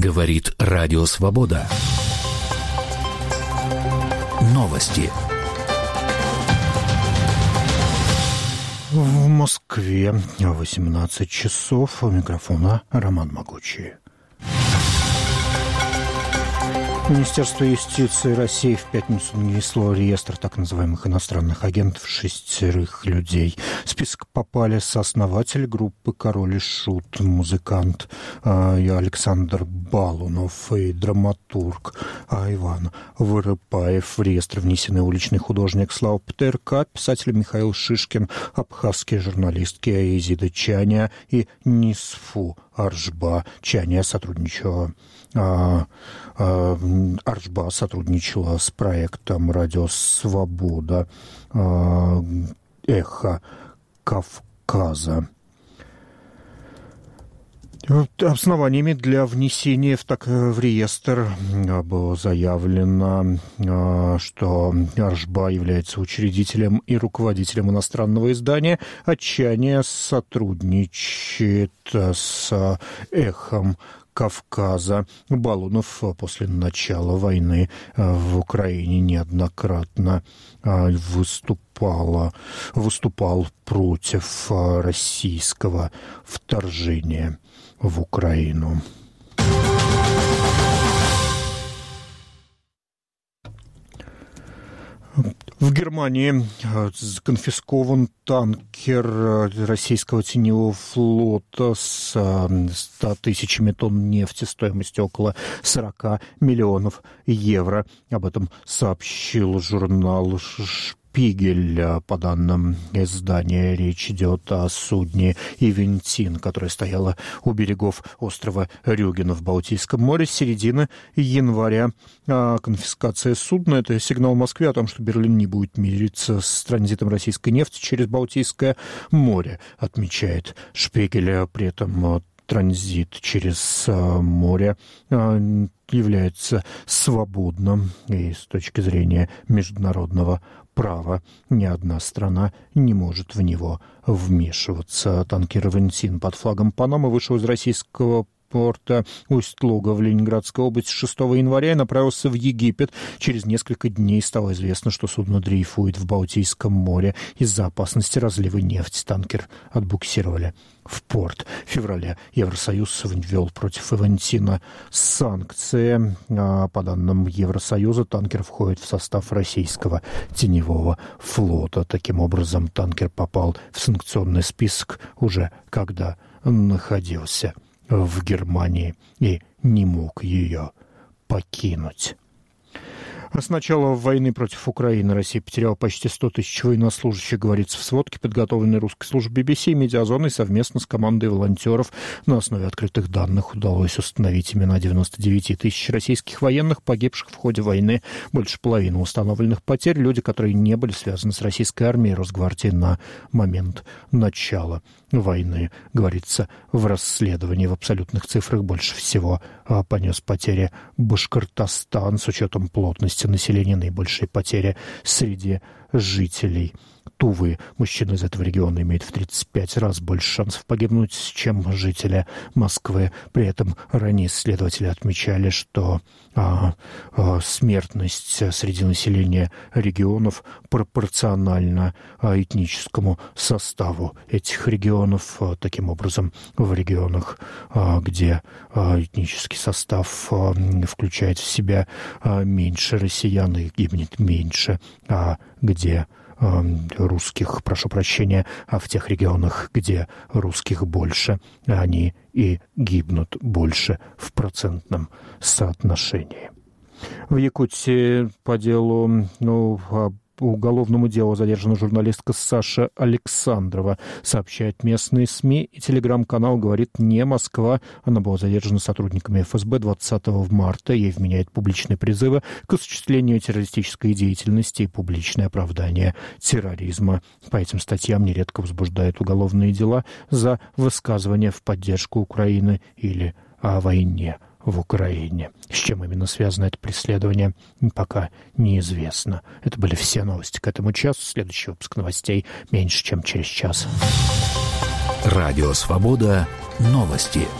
Говорит Радио Свобода. Новости. В Москве 18 часов. У микрофона Роман Могучий. Министерство юстиции России в пятницу нанесло реестр так называемых иностранных агентов 6 людей. В список попали сооснователь группы «Король и Шут», музыкант Александр Балунов и драматург Иван Вырыпаев. В реестр внесены уличный художник Слава Петерка, писатель Михаил Шишкин, абхазские журналистки Аизида Чаня и Нисфу Аржба. Чаня Аржба сотрудничала с проектом «Радио Свобода. Эхо Кавказа». Основаниями для внесения в реестр было заявлено, что Аржба является учредителем и руководителем иностранного издания, а Чаня сотрудничает с «Эхом Кавказа». Балунов после начала войны в Украине неоднократно выступал против российского вторжения в Украину. В Германии конфискован танкер российского теневого флота с 100 тысячами тонн нефти стоимостью около 40 миллионов евро. Об этом сообщил журнал «Шпигель». По данным издания, речь идет о судне «Ивентин», которое стояло у берегов острова Рюген в Балтийском море с середины января. Конфискация судна – это сигнал Москве о том, что Берлин не будет мириться с транзитом российской нефти через Балтийское море, отмечает «Шпигель». При этом транзит через море является свободным, и с точки зрения международного права ни одна страна не может в него вмешиваться. Танкер «Ивентин» под флагом Панамы вышел из российского порта Усть-Луга в Ленинградской области 6 января и направился в Египет. Через несколько дней стало известно, что судно дрейфует в Балтийском море. Из-за опасности разлива нефти танкер отбуксировали в порт. В феврале Евросоюз ввел против «Ивентина» санкции. По данным Евросоюза, танкер входит в состав российского теневого флота. Таким образом, танкер попал в санкционный список уже когда находился в Германии и не мог ее покинуть. С начала войны против Украины Россия потеряла почти 100 тысяч военнослужащих, говорится в сводке, подготовленной русской службой BBC и «Медиазоной» совместно с командой волонтеров. На основе открытых данных удалось установить имена 99 тысяч российских военных, погибших в ходе войны. Больше половины установленных потерь — люди, которые не были связаны с российской армией и Росгвардией на момент начала войны. Говорится в расследовании. В абсолютных цифрах больше всего понес потери Башкортостан. С учетом плотности населения наибольшие потери среди жителей Тувы. Мужчина из этого региона имеет в 35 раз больше шансов погибнуть, чем жители Москвы. При этом ранее исследователи отмечали, что смертность среди населения регионов пропорциональна этническому составу этих регионов. Таким образом, в регионах, где этнический состав включает в себя меньше россиян, их гибнет меньше, а где русских, прошу прощения, а в тех регионах, где русских больше, они и гибнут больше в процентном соотношении. В Якутии по делу, уголовному делу задержана журналистка Саша Александрова, сообщает местные СМИ, и телеграм-канал «Говорит не Москва». Она была задержана сотрудниками ФСБ 20 марта. Ей вменяют публичные призывы к осуществлению террористической деятельности и публичное оправдание терроризма. По этим статьям нередко возбуждают уголовные дела за высказывание в поддержку Украины или о войне в Украине. С чем именно связано это преследование, пока неизвестно. Это были все новости к этому часу. Следующий выпуск новостей меньше, чем через час. Радио «Свобода». Новости.